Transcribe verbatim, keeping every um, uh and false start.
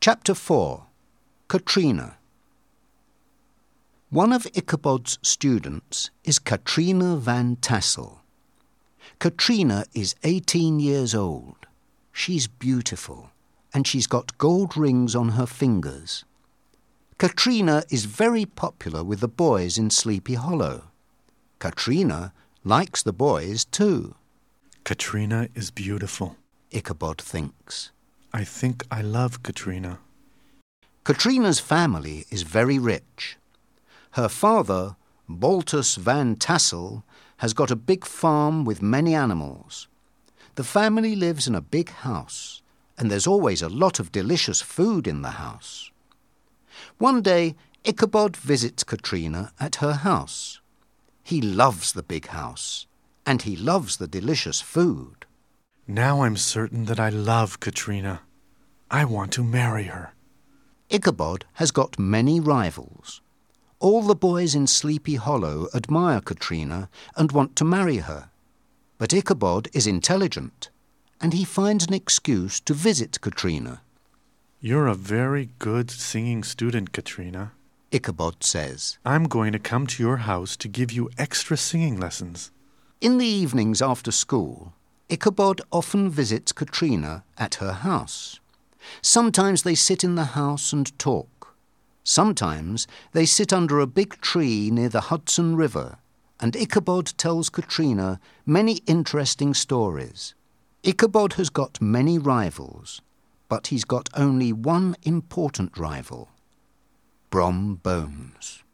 Chapter four. Katrina. One of Ichabod's students is Katrina van Tassel. Katrina is eighteen years old. She's beautiful, and she's got gold rings on her fingers. Katrina is very popular with the boys in Sleepy Hollow. Katrina likes the boys too. Katrina is beautiful, Ichabod thinks. I think I love Katrina. Katrina's family is very rich. Her father, Baltus van Tassel, has got a big farm with many animals. The family lives in a big house, and there's always a lot of delicious food in the house. One day, Ichabod visits Katrina at her house. He loves the big house, and he loves the delicious food. Now I'm certain that I love Katrina. I want to marry her. Ichabod has got many rivals. All the boys in Sleepy Hollow admire Katrina and want to marry her. But Ichabod is intelligent, and he finds an excuse to visit Katrina. You're a very good singing student, Katrina, Ichabod says. I'm going to come to your house to give you extra singing lessons. In the evenings after school, Ichabod often visits Katrina at her house. Sometimes they sit in the house and talk. Sometimes they sit under a big tree near the Hudson River, and Ichabod tells Katrina many interesting stories. Ichabod has got many rivals, but he's got only one important rival, Brom Bones.